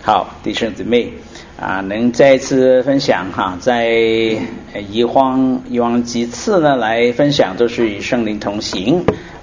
好，弟兄姊妹能再一次分享在以往几次呢来分享，都是与圣灵同行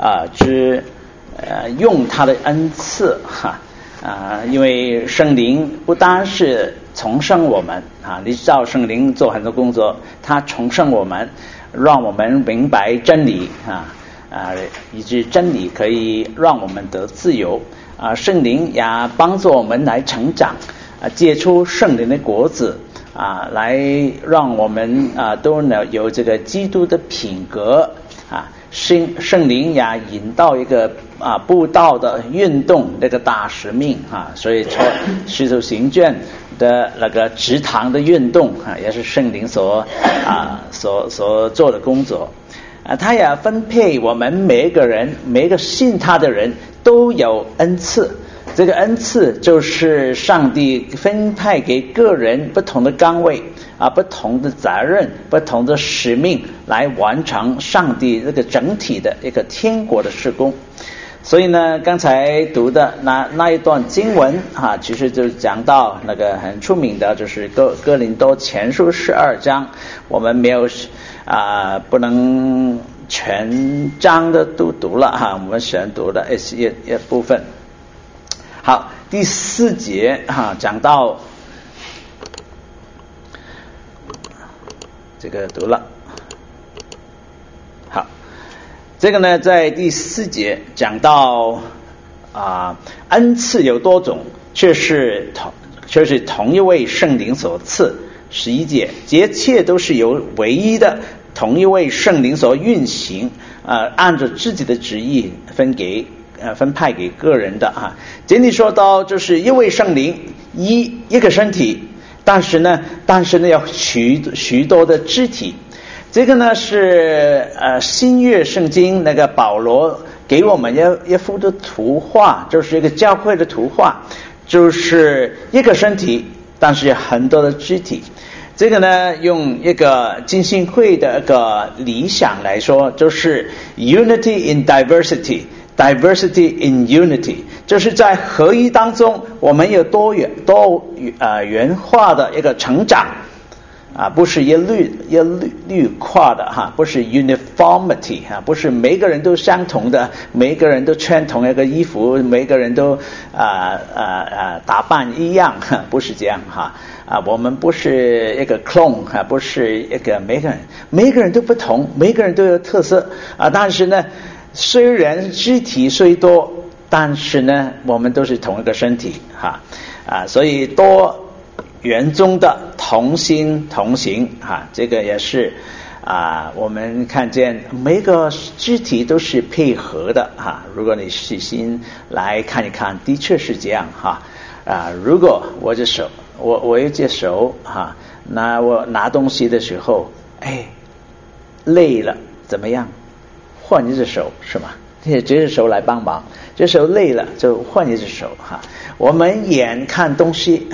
用他的恩赐因为圣灵不单是重生我们你知道圣灵做很多工作，他重生我们，让我们明白真理以致真理可以让我们得自由圣灵也帮助我们来成长结出圣灵的果子来让我们都能有这个基督的品格圣灵也引到一个布道的运动这个大使命所以使徒行传的那个植堂的运动也是圣灵所做的工作他也分配我们每一个信他的人都有恩赐，这个恩赐就是上帝分派给个人不同的岗位不同的责任，不同的使命来完成上帝这个整体的一个天国的事工。所以呢，刚才读的那一段经文其实就讲到那个很出名的，就是哥林多前书12章，我们没有不能全章的都读了我们选读的一部分。好，第4节讲到这个读了。好，这个呢在第4节讲到恩赐有多种，却是同一位圣灵所赐。11节，这一切都是由唯一的同一位圣灵所运行按照自己的旨意分派给个人的这里说到就是一位圣灵一个身体，但是呢有许多的肢体。这个呢是新约圣经那个保罗给我们一幅的图画，就是一个教会的图画，就是一个身体，但是很多的肢体。这个呢用一个浸信会的一个理想来说，就是 unity in diversity in unity， 就是在合一当中我们有多元化的一个成长不是一律化的不是 uniformity 不是每个人都相同的，每个人都穿同一个衣服，每个人都打扮一样不是这样我们不是一个 clone 不是一个每个人都不同，每个人都有特色但是呢虽然肢体虽多，但是呢我们都是同一个身体所以多元中的同心同行这个也是我们看见每个肢体都是配合的如果你细心来看一看，的确是这样如果我这手我有这手那我拿东西的时候累了怎么样，换一只手是吗？这只手来帮忙，这手累了就换一只手我们眼看东西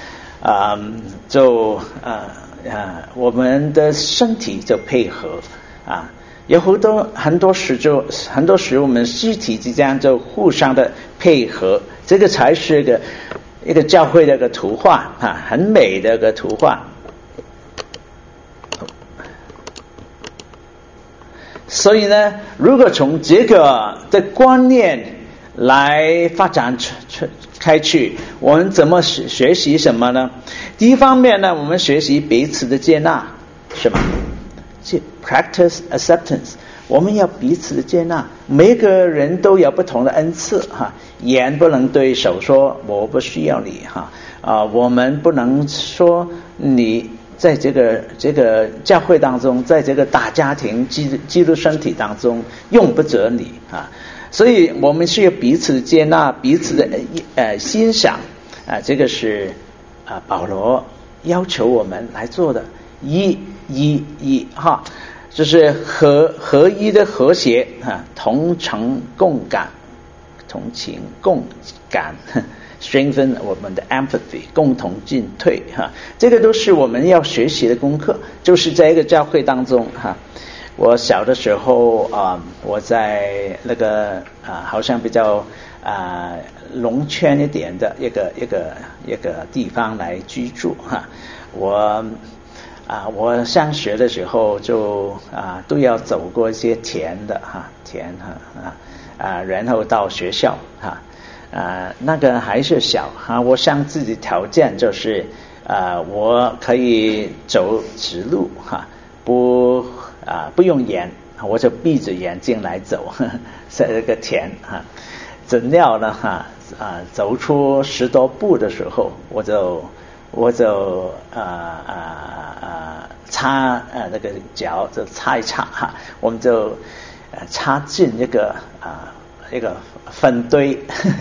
我们的身体就配合有很多时我们肢体之间就互相的配合，这个才是一个教会的一个图画很美的一个图画。所以呢，如果从这个的观念来发展开去，我们怎么学习什么呢？第一方面呢，我们学习彼此的接纳，是吧？ practice acceptance， 我们要彼此的接纳，每个人都有不同的恩赐眼不能对手说我不需要你我们不能说你在这个教会当中，在这个大家庭基督身体当中用不着你所以我们需要彼此接纳，彼此的欣赏这个是保罗要求我们来做的就是合一的和谐同情共感 strengthen 我们的 empathy， 共同进退这个都是我们要学习的功课，就是在一个教会当中我小的时候我在那个好像比较农村一点的一个地方来居住哈。我上学的时候就都要走过一些田然后到学校那个还是小我想自己条件就是我可以走直路不用眼，我就闭着眼睛来走在这个田怎料呢走出10多步的时候，我就擦那个脚就擦一擦我们就插进一个粪堆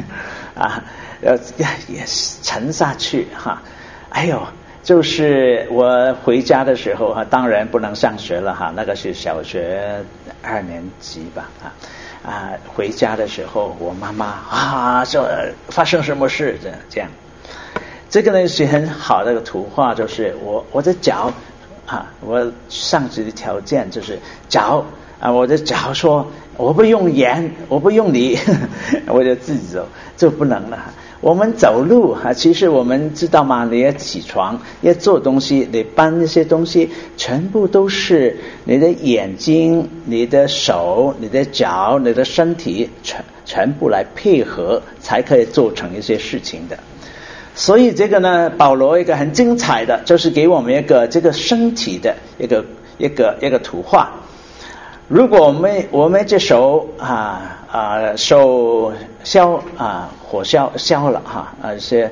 也沉下去哎呦，就是我回家的时候当然不能上学了那个是小学2年级吧回家的时候我妈妈说发生什么事这样。这个呢是很好的一个图画，就是我的脚我上学的条件就是脚我的脚说我不用盐，我不用你我就自己走就不能了。我们走路其实我们知道吗？你要起床要做东西，你搬那些东西全部都是你的眼睛、你的手、你的脚、你的身体全部来配合才可以做成一些事情的。所以这个呢，保罗一个很精彩的就是给我们一个这个身体的一个图画。如果我们这手手火烧了是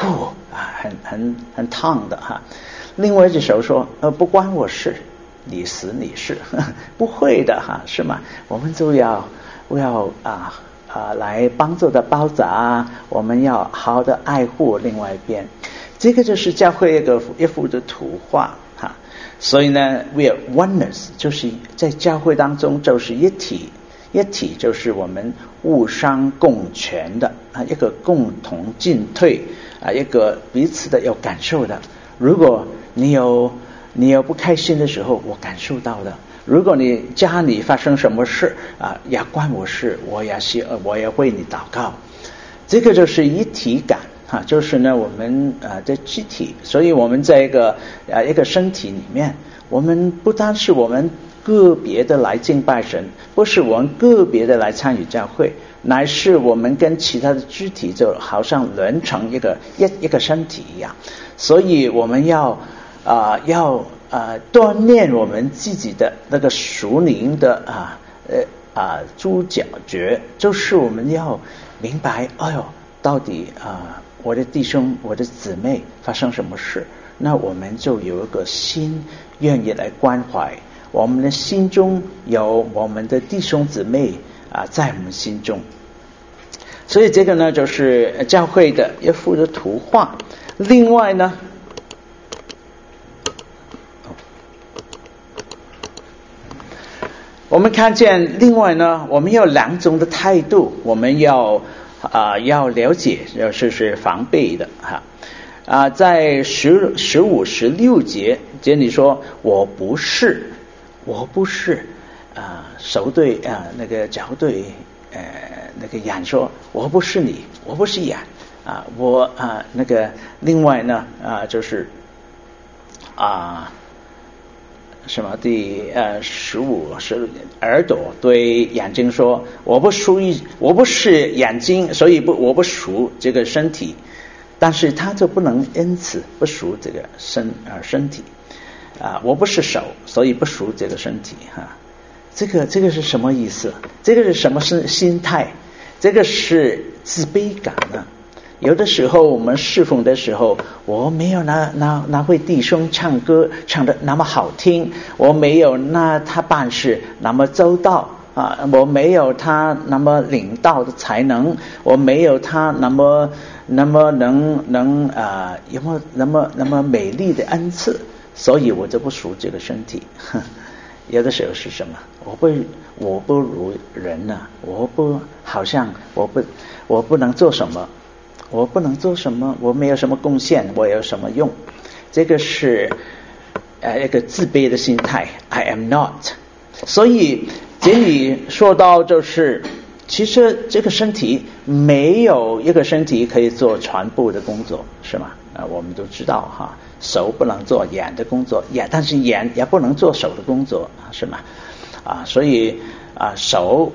很烫的另外一只手说不关我事，你死你事不会的是吗？我们就要来帮助的包扎我们要好好的爱护另外一边。这个就是教会一幅的图画所以呢 we are oneness 就是在教会当中就是一体就是我们互相共全的一个共同进退一个彼此的有感受的。如果你有不开心的时候，我感受到的。如果你家里发生什么事也关我事，我也为你祷告。这个就是一体感就是呢我们的肢体。所以我们在一个身体里面，我们不单是我们个别的来敬拜神，不是我们个别的来参与教会，乃是我们跟其他的肢体就好像连成一个身体一样。所以我们要锻炼我们自己的那个属灵的主角，就是我们要明白到底我的弟兄我的姊妹发生什么事，那我们就有一个心愿意来关怀，我们的心中有我们的弟兄姊妹在我们心中。所以这个呢就是教会的一幅的图画。另外呢我们看见另外呢我们有2种的态度，我们要了解就是防备的在15、16节这里说我不是手对那个脚对那个眼说我不是你，我不是眼我那个另外呢就是什么第15是耳朵对眼睛说我不是眼睛，所以我不属这个身体，但是他就不能因此不属这个身体我不是手，所以不属这个身体这个是什么意思？这个是什么心态？这个是自卑感有的时候我们侍奉的时候，我没有那位弟兄唱歌唱得那么好听，我没有他办事那么周到我没有他那么领导的才能，我没有他那么能有没有那么美丽的恩赐，所以我就不属这个身体有的时候是什么？我不如人好像我不能做什么，我没有什么贡献，我有什么用？这个是一个自卑的心态 I am not。 所以这里说到就是其实这个身体没有一个身体可以做全部的工作，是吗？我们都知道哈，手不能做眼的工作，但是眼也不能做手的工作，是吗？所以手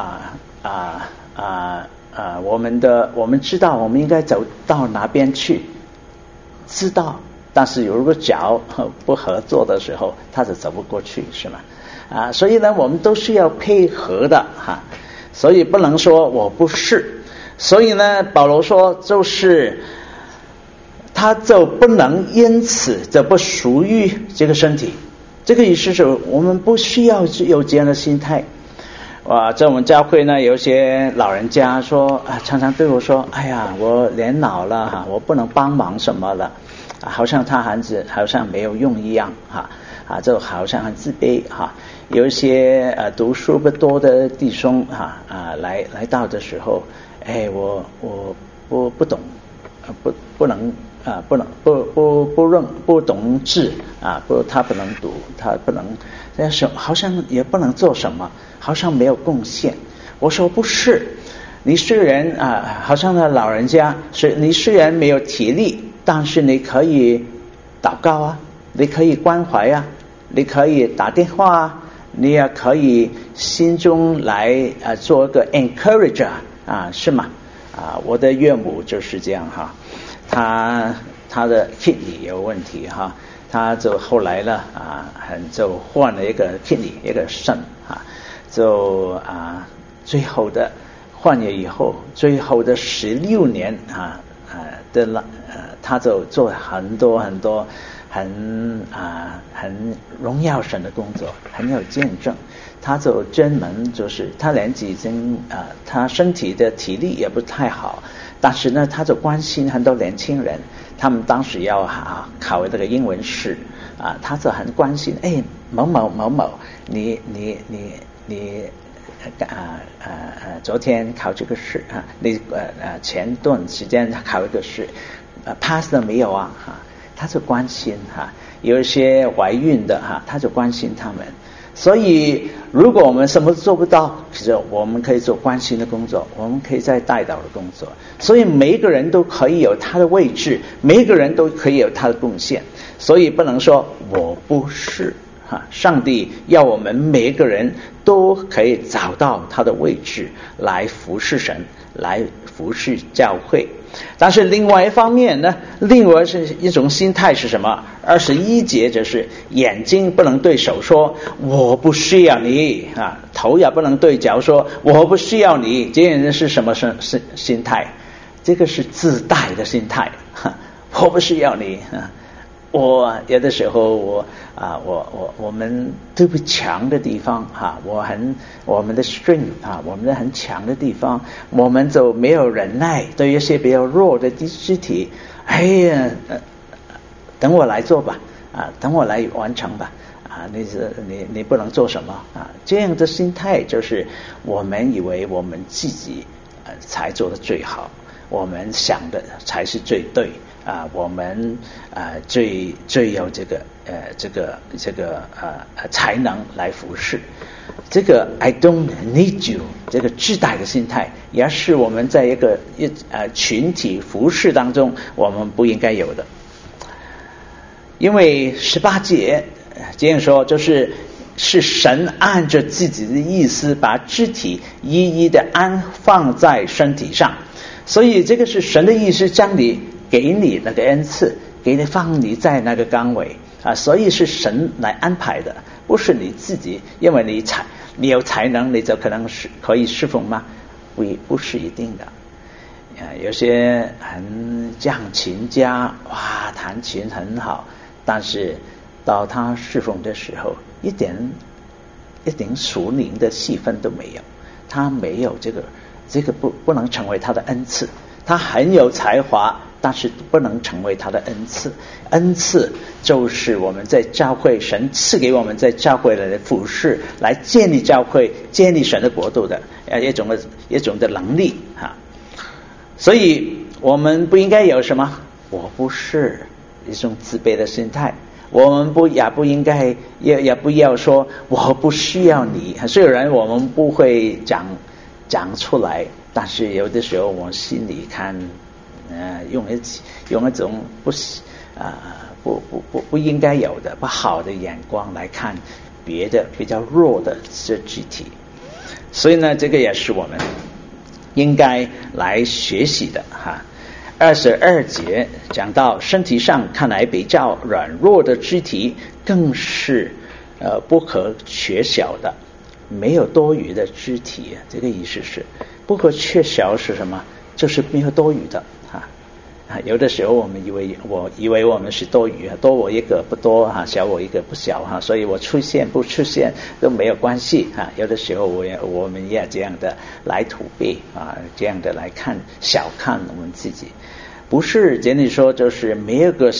我们知道我们应该走到哪边去，知道，但是如果脚不合作的时候，它就走不过去，是吗？所以呢，我们都是要配合的哈，所以不能说我不是。所以呢，保罗说就是他就不能因此就不属于这个身体。这个意思是我们不需要有这样的心态。在我们教会呢，有些老人家说常常对我说，哎呀，我年老了哈，我不能帮忙什么了，好像他孩子好像没有用一样哈，就好像很自卑哈。有一些读书不多的弟兄来到的时候，我不懂，不能不懂字他不能读，他不能，好像也不能做什么，好像没有贡献。我说不是，你虽然好像那老人家你虽然没有体力，但是你可以祷告啊，你可以关怀啊，你可以打电话啊，你也可以心中来做一个 encourager 是吗？我的岳母就是这样哈，他的 kidney 有问题哈，他就后来呢就换了一个 kidney 一个肾就最后的换了以后，最后的16年他就做很多很荣耀神的工作，很有见证。他就专门就是他年纪已经他身体的体力也不太好，但是呢他就关心很多年轻人，他们当时要考这个英文试他就很关心，某某你昨天考这个试你前段时间考一个试pass 了没有他就关心有一些怀孕的他就关心他们。所以如果我们什么都做不到，其实我们可以做关心的工作，我们可以在代祷的工作。所以每一个人都可以有他的位置，每一个人都可以有他的贡献，所以不能说我不是上帝要我们每一个人都可以找到他的位置来服侍神，来服侍教会。但是另外一方面呢，另外是一种心态是什么？21节就是眼睛不能对手说我不需要你头也不能对脚说我不需要你。这是什么心态？这个是自大的心态我不需要你我有的时候我们特别强的地方我们的 strength 我们的很强的地方，我们就没有忍耐对一些比较弱的肢体，等我来做吧等我来完成吧你不能做什么这样的心态就是我们以为我们自己才做得最好，我们想的才是最对我们最有这个才能来服侍。这个 I don't need you 这个自大的心态，也是我们在一个群体服侍当中我们不应该有的。因为18节这样说，就是神按着自己的意思把肢体一一的安放在身体上，所以这个是神的意思，将你给你那个恩赐，给你放你在那个岗位所以是神来安排的，不是你自己，因为你有才能你就可以侍奉吗？不是一定的。有些很匠琴家弹琴很好，但是到他侍奉的时候一点属灵的戏份都没有，他没有这个不能成为他的恩赐。他很有才华，但是不能成为他的恩赐。恩赐就是我们在教会神赐给我们在教会的服侍，来建立教会，建立神的国度的一种的能力所以我们不应该有什么我不是一种自卑的心态，我们也不应该也不要说我不需要你。虽然我们不会讲讲出来，但是有的时候我心里看，用一种不应该有的不好的眼光来看别的比较弱的这肢体，所以呢，这个也是我们应该来学习的哈。22节讲到身体上看来比较软弱的肢体，更是不可缺少的，没有多余的肢体。这个意思是不可缺少是什么？就是没有多余的有的时候我以为我们是多余，多我一个不多小我一个不小所以我出现不出现都没有关系有的时候我们也这样的来逃避这样的来小看我们自己。不是简单说就是没有个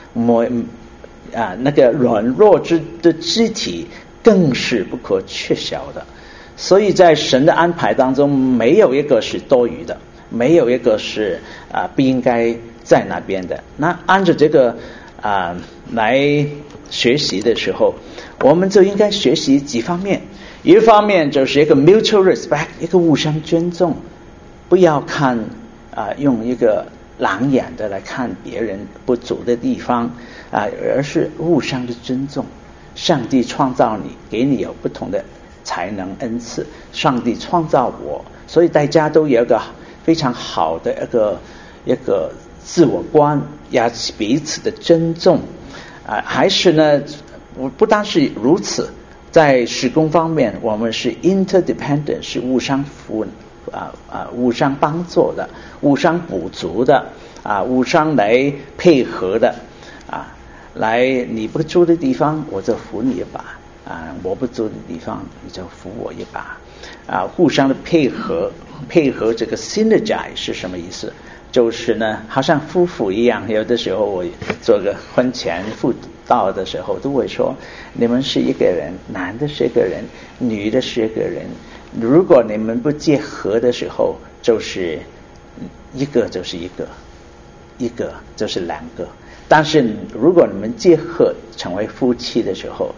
那个软弱的肢体更是不可缺少的。所以在神的安排当中，没有一个是多余的，没有一个是不应该在那边的。那按照这个来学习的时候，我们就应该学习几方面。一方面就是一个 mutual respect， 一个互相尊重，不要看用一个狼眼的来看别人不足的地方而是互相的尊重。上帝创造你，给你有不同的才能恩赐，上帝创造我，所以大家都有一个非常好的一个自我观，要彼此的尊重还是呢不单是如此，在事工方面我们是 interdependent， 是互相互相帮助的，互相补足的互相来配合的来你不足的地方我就扶你一把我不足的地方你就扶我一把互相的配合这个 synergize 是什么意思？就是呢好像夫妇一样，有的时候我做个婚前辅导的时候都会说，你们是一个人，男的是一个人，女的是一个人，如果你们不结合的时候，就是一个就是一个，一个就是两个。但是如果你们结合成为夫妻的时候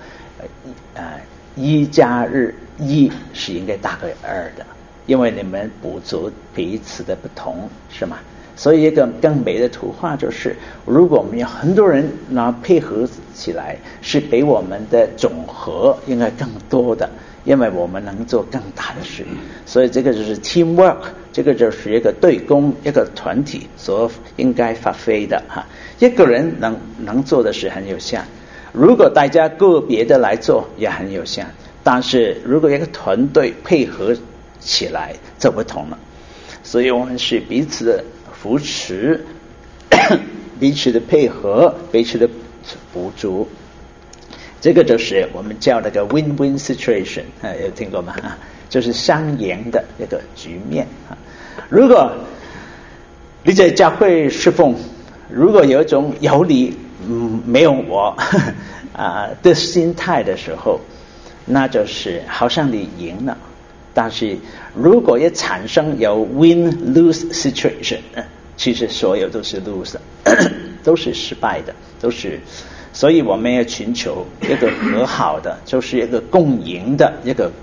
1加1是应该大于2的，因为你们补足彼此的不同，是吗？所以一个更美的图画就是，如果我们有很多人配合起来，是比我们的总和应该更多的，因为我们能做更大的事。所以这个就是 teamwork， 这个就是一个对公一个团体所应该发挥的一个人能做的事很有限，如果大家个别的来做也很有限，但是如果一个团队配合起来就不同了。所以我们是彼此的扶持，彼此的配合，彼此的补足，这个就是我们叫那个 win-win situation 有听过吗？就是双赢的一个局面如果你在教会侍奉，如果有一种有你没有我的心态的时候，那就是好像你赢了。但是如果也产生有 win-lose situation， 其实所有都是 lose 都是失败的，都是。所以我们要寻求一个和好的，就是一个共赢的一个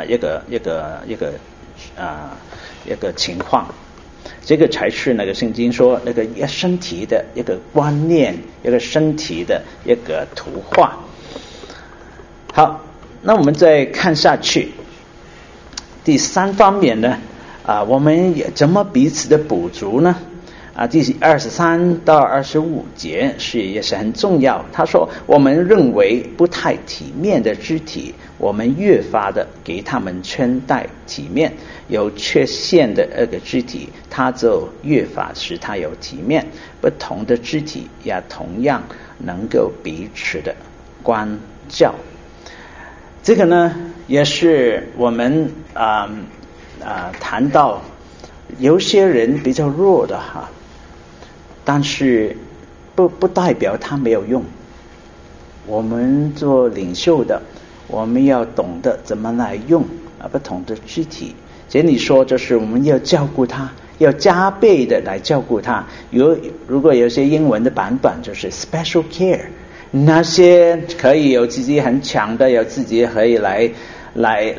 情况。这个才是那个圣经说那个身体的一个观念，一个身体的一个图画。好，那我们再看下去。第3方面呢我们也怎么彼此的补足呢第23到25节也是很重要。他说我们认为不太体面的肢体，我们越发的给他们穿戴体面，有缺陷的那个肢体他就越发使他有体面，不同的肢体也同样能够彼此的关照。这个呢也是我们谈到有些人比较弱的但是不代表他没有用。我们做领袖的，我们要懂得怎么来用不同的肢体。这里说就是我们要照顾他，要加倍的来照顾他。如果有些英文的版本就是 special care， 那些可以有自己很强的，有自己可以来来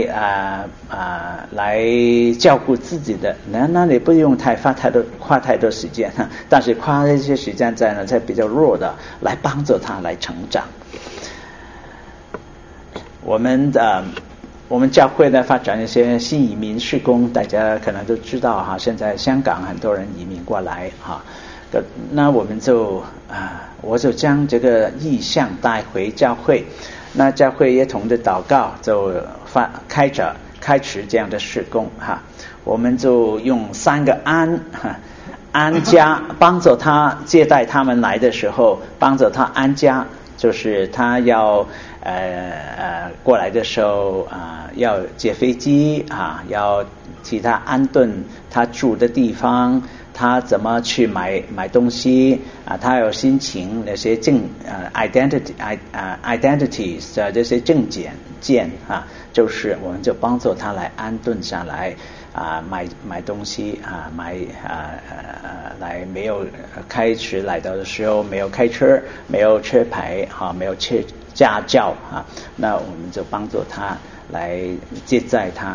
照顾自己的，那你不用花太多时间，但是花一些时间在比较弱的来帮助他来成长。我们教会呢发展一些新移民事工，大家可能都知道哈，现在香港很多人移民过来哈，那我们我就将这个意向带回教会，那教会也同着祷告就开始这样的事工哈。我们就用3个安家，帮助他接待他们来的时候，帮助他安家，就是他要过来的时候要接飞机要替他安顿他住的地方，他怎么去买东西他有心情那些identities 这些证件就是我们就帮助他来安顿下来买东西来没有开始来到的时候没有开车，没有车牌没有驾照那我们就帮助他来接载他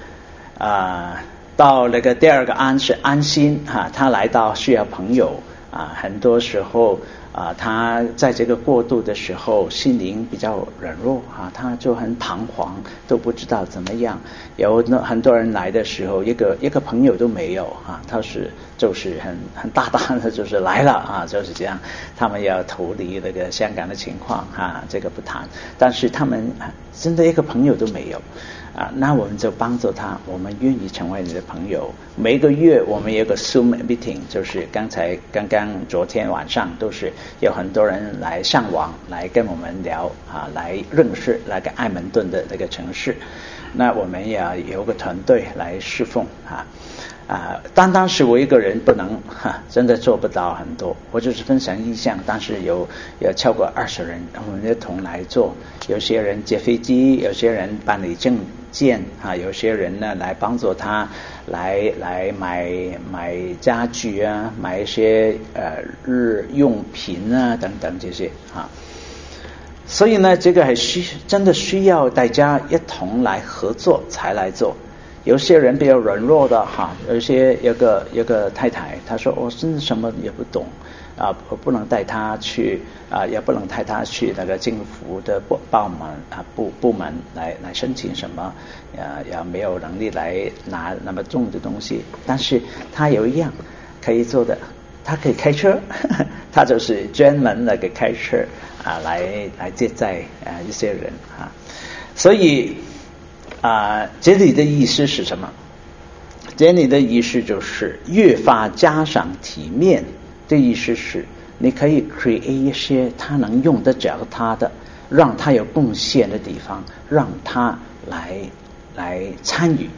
到那个第2个安是安心他来到需要朋友很多时候他在这个过渡的时候心灵比较软弱他就很彷徨，都不知道怎么样。有很多人来的时候一个朋友都没有他就是很大胆的就是来了就是这样。他们要逃离那个香港的情况这个不谈，但是他们真的一个朋友都没有那我们就帮助他，我们愿意成为你的朋友。每个月我们有个 Zoom meeting， 就是刚昨天晚上都是有很多人来上网来跟我们聊来认识那个爱蒙顿的那个城市。那我们也有个团队来侍奉单单是我一个人不能真的做不到很多。我就是分享意向，但是有超过20人，我们一同来做。有些人接飞机，有些人办理证件有些人呢来帮助他来买家具买一些日用品等等这些所以呢这个真的需要大家一同来合作才来做。有些人比较软弱的有个太太，她说我真的什么也不懂我不能带她去也不能带她去那个政府的部门来申请什么也没有能力来拿那么重的东西。但是她有一样可以做的，她可以开车她就是专门那个开车来接载一些人所以这里的意思是什么？这里的意思就是越发加上体面的意思是你可以 create 一些他能用得着他的，让他有贡献的地方，让他来参与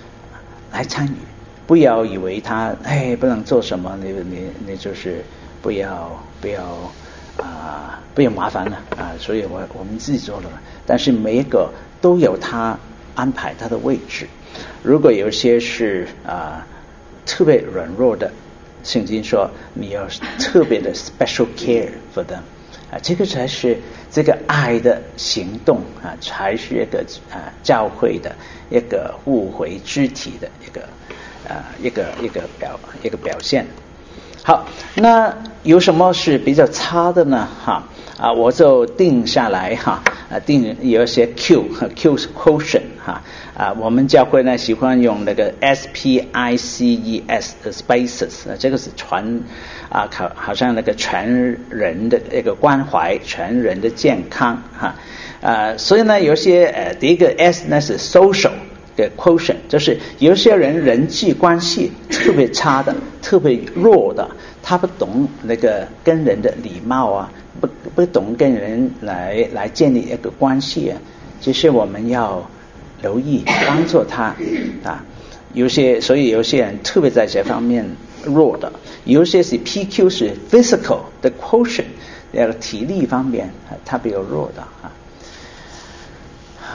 不要以为他不能做什么，你就是不要麻烦了所以我们自己做了。但是每一个都有他安排他的位置。如果有些是特别软弱的，圣经说你要特别的 special care for them 这个才是这个爱的行动才是一个教会的一个互为肢体的一个表现。好，那有什么是比较差的呢我就定下来定有一些 Q quotient我们教会呢喜欢用那个 SPICES 的 spaces 这个是好像那个全人的一个关怀，全人的健康所以呢有些第一个 S 呢是 social 的 quotient， 就是有些人人际关系特别差的，特别弱的，他不懂那个跟人的礼貌不懂跟人来建立一个关系就是我们要留意帮助他所以有些人特别在这方面弱的。有些是 PQ 是 physical 的 quotient， 体力方面他比较弱的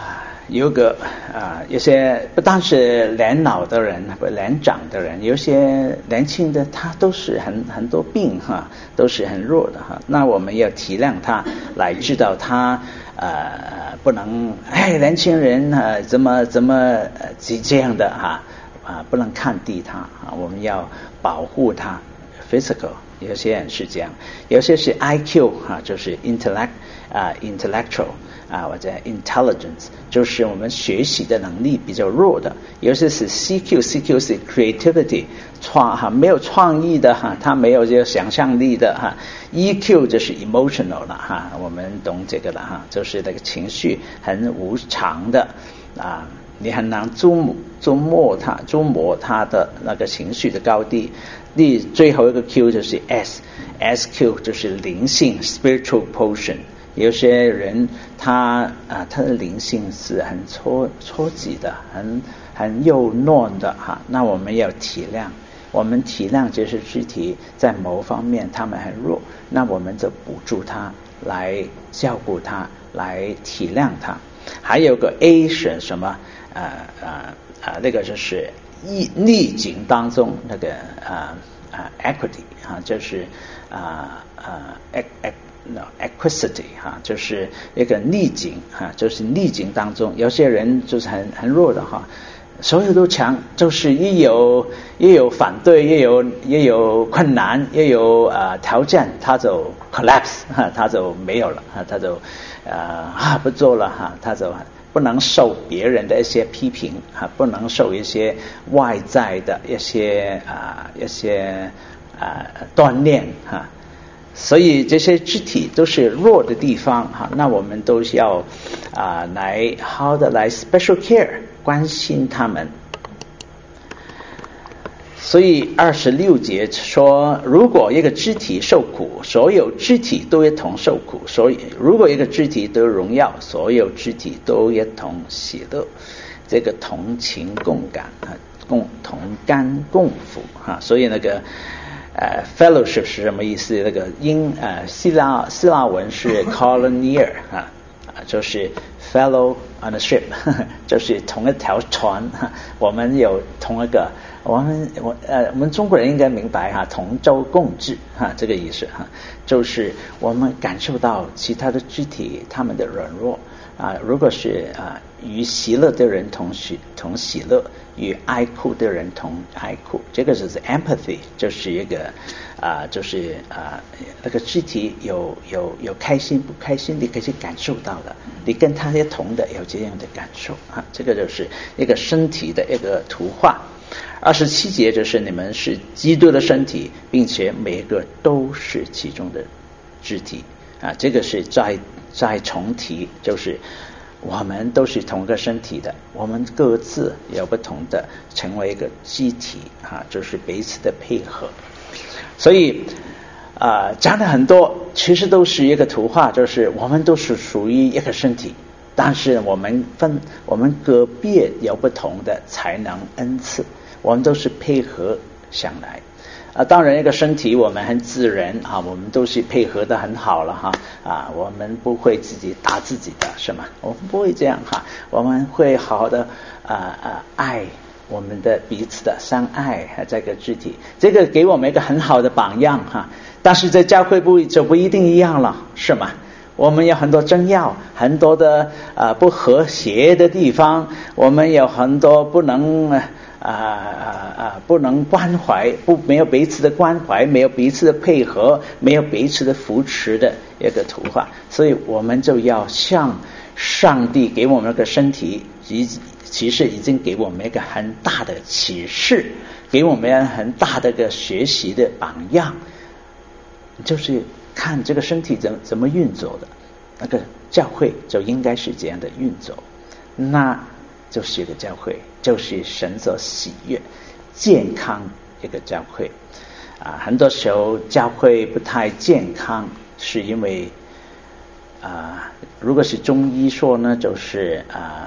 有个有些不单是年老的人不年长的人，有些年轻的他都是很多病哈，都是很弱的哈。那我们要体谅他，来知道他不能年轻人怎么这样的哈不能看低他我们要保护他 physical。有些人是这样，有些是 IQ 就是 intellectual或者 intelligence， 就是我们学习的能力比较弱的。有些是 CQ 是 creativity， 没有创意的他没有这个想象力的EQ 就是 emotional 了我们懂这个了就是那个情绪很无常的你很难捉摸他的那个情绪的高低。最后一个 Q 就是 SQ 就是灵性 spiritual portion。有些人他的灵性是很初级的，很幼嫩的那我们要体谅，我们体谅这些肢体在某方面他们很弱，那我们就补助他，来照顾他，来体谅他。还有个 A 是什么那个就是逆境当中那个equity 就是equity 就是一个逆境就是逆境当中有些人就是很弱的所有都强，就是也有反对，也有困难，也有条件，他就 collapse 他就没有了他就不做了他就不能受别人的一些批评不能受一些外在的一些锻炼所以这些肢体都是弱的地方那我们都要来好的来 special care 关心他们。所以26节说，如果一个肢体受苦，所有肢体都一同受苦；所以如果一个肢体得荣耀，所有肢体都一同喜乐。这个同情共感同甘共苦所以那个fellowship 是什么意思？那个希腊文是 colonier 就是 fellow on a ship 就是同一条船我们有同一个我们中国人应该明白同舟共济这个意思就是我们感受到其他的肢体他们的软弱如果是与喜乐的人同喜乐，与哀哭的人同哀哭，这个就是 empathy， 就是一个就是那个肢体有开心不开心，你可以感受到的，你跟他也同的有这样的感受这个就是一个身体的一个图画。27节就是你们是基督的身体，并且每个都是其中的肢体这个是再重提，就是我们都是同个身体的，我们各自有不同的成为一个机体就是彼此的配合。所以讲了很多，其实都是一个图画，就是我们都是属于一个身体，但是我们个别有不同的才能恩赐，我们都是配合上来当然一个身体我们很自然我们都是配合的很好了我们不会自己打自己的是吗？我们不会这样我们会好好的爱我们的彼此的相爱这个肢体，这个给我们一个很好的榜样但是在教会就不一定一样了是吗？我们有很多争拗，很多的不和谐的地方，我们有很多不能关怀，没有彼此的关怀，没有彼此的配合，没有彼此的扶持的一个图画。所以我们就要向上帝给我们一个身体，其实已经给我们一个很大的启示，给我们很大的一个学习的榜样，就是看这个身体怎么运作的，那个教会就应该是这样的运作，那就是一个教会，就是神所喜悦健康一个教会很多时候教会不太健康，是因为如果是中医说呢，就是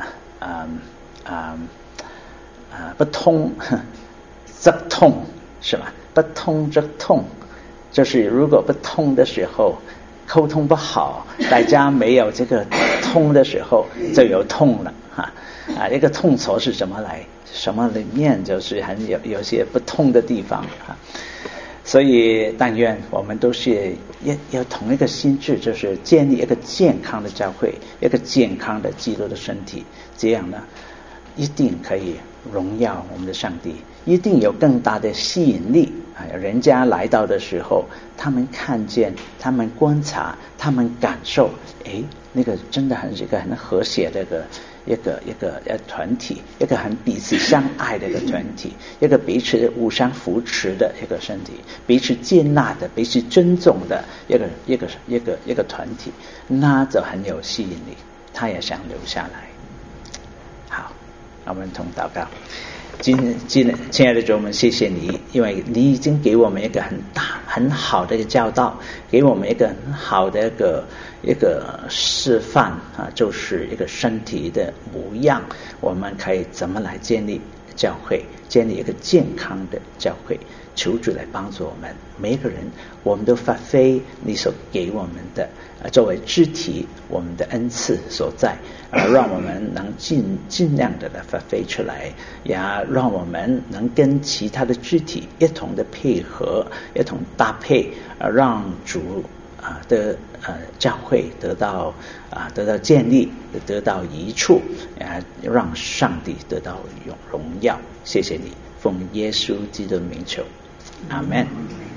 不通则痛是吧？不通则痛，就是如果不通的时候，沟通不好，大家没有这个通的时候就有痛了一个统筹是什么来？什么里面就是有些不同的地方所以但愿我们都是要同一个心智，就是建立一个健康的教会，一个健康的基督的身体，这样呢一定可以荣耀我们的上帝，一定有更大的吸引力人家来到的时候，他们看见，他们观察，他们感受，那个真的是一个很和谐的一个团体，一个很彼此相爱的一个团体，一个彼此互相扶持的一个身体，彼此接纳的，彼此尊重的一个团体，那就很有吸引力，他也想留下来。好，我们同祷告。亲爱的主，我们谢谢你，因为你已经给我们一个很好的一个教导，给我们一个很好的一个示范就是一个身体的模样，我们可以怎么来建立教会，建立一个健康的教会。求主来帮助我们每一个人，我们都发挥你所给我们的作为肢体我们的恩赐所在，让我们能尽量的来发挥出来，也让我们能跟其他的肢体一同的配合，一同搭配，让主的教会得到建立，得到益处，让上帝得到荣耀。谢谢你，奉耶稣基督的名求，阿们。